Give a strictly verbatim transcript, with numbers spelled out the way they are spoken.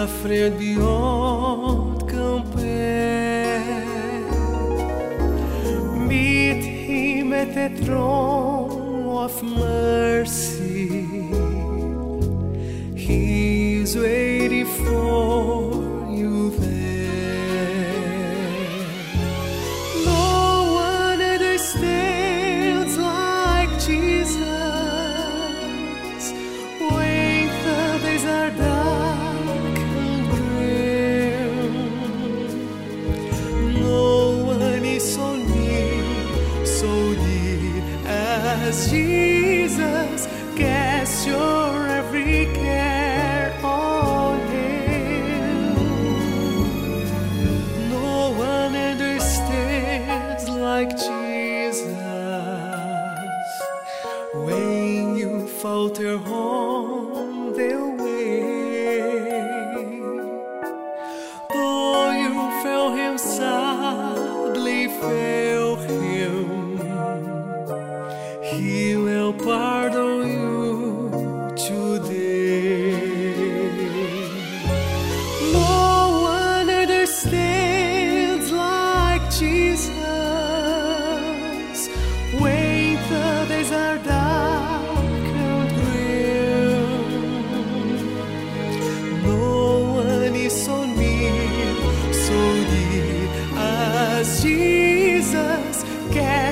a friend beyond compare. Meet him at the throne of mercy. He's waiting for you there. No one understands like Jesus when the days are dark and grim. No one is so near, so dear as Jesus. Cast your every care on Him. No one understands like Jesus. When you falter on the way, though you fail Him, sadly fail Him, He will pardon you today. No one understands like Jesus when the days are dark and grim. No one is so near, so dear as Jesus. Can